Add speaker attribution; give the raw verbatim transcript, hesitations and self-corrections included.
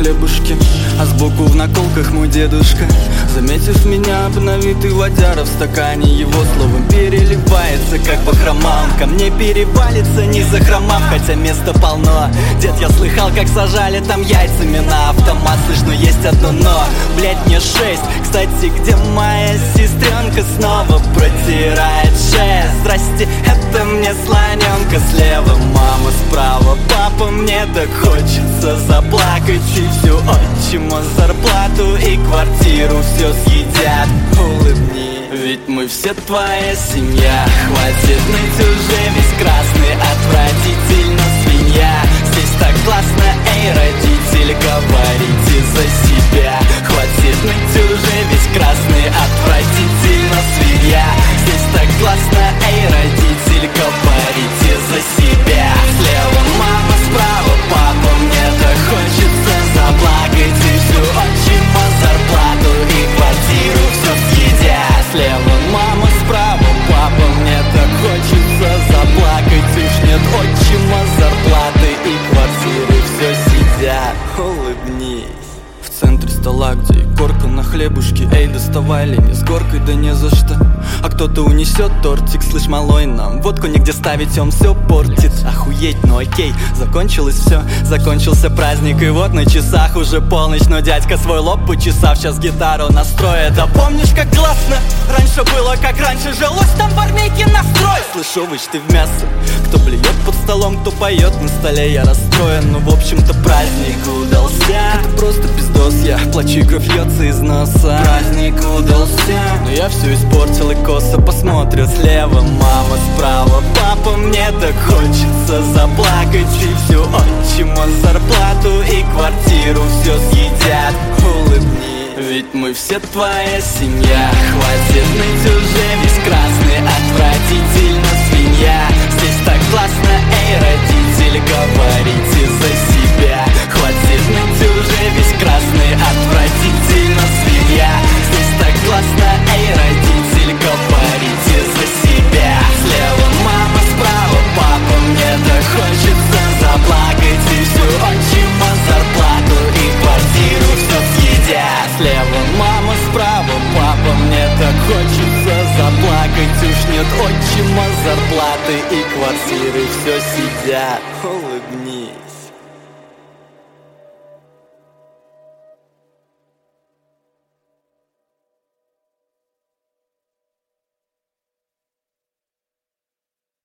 Speaker 1: хлебушке, а сбоку в наколках мой дедушка. Заметив меня, обновитый водяра, в стакане его словом переливается, как бахрома. Он ко мне перевалится, не захромав, хотя места полно. Дед, я слыхал, как сажали там яйцами на автомат. Слышно, есть одно но, блять, мне шесть. Кстати, где моя сестренка снова протирает шесть? Здрасте, это мне слоненка слева, мама справа, папа. Мне так хочется заплакать, и всю отчима зарплату и квартиру все съедят. Улыбни, ведь мы все твоя семья. Хватит ныть уже, весь красный, отвратительно свинья. Здесь так классно, эй, родитель, говорите за себя. Хватит ныть уже, весь красный, отвратительно свинья. Здесь так классно, эй, родитель, говорите за себя. Слева мама, справа папа, мне так хочется заплакать, и всю отчима зарплату и квартиру все съедят. Слева мама, справа папа, мне так хочется заплакать, уж нет отчима зарплаты и квартиры все съедят. Улыбнись. В центре стола, где и корка на хлебушке. Эй, доставай лень с горкой, да не за что. А кто-то унесет тортик, слышь, малой, нам водку негде ставить, он все портит. Охуеть, ну окей, закончилось все, закончился праздник, и вот на часах уже полночь. Но дядька свой лоб почесав, сейчас гитару настроит. Да помнишь, как классно раньше было, как раньше жилось там в армейке настрой? Слышь, овощ, ты в мясо, кто блюет под столом, кто поет на столе. Я расстроен, ну в общем-то праздник удался. Это просто пиздос, я плачу, и кровь льется из носа. Праздник удался, но я все испортил и косо посмотрю. Слева мама, справа папа, мне так хочется заплакать, и всю отчима зарплату и квартиру все съедят. Улыбни, ведь мы все твоя семья. Хватит ныть уже, весь красный, отвратительно свинья. Здесь так классно, эй, родитель, говорите за себя. Хватит ныть уже, весь красный, отвратительно свинья. Здесь так классно, эй, родитель, говорите за себя. Слева мама, справа папа, мне так хочется заплакать, и всю отчима зарплату и квартиру все съедят. Слева мама, справа папа, мне так хочется заплакать, уж нет отчима зарплаты и квартиры все съедят. Улыбнись.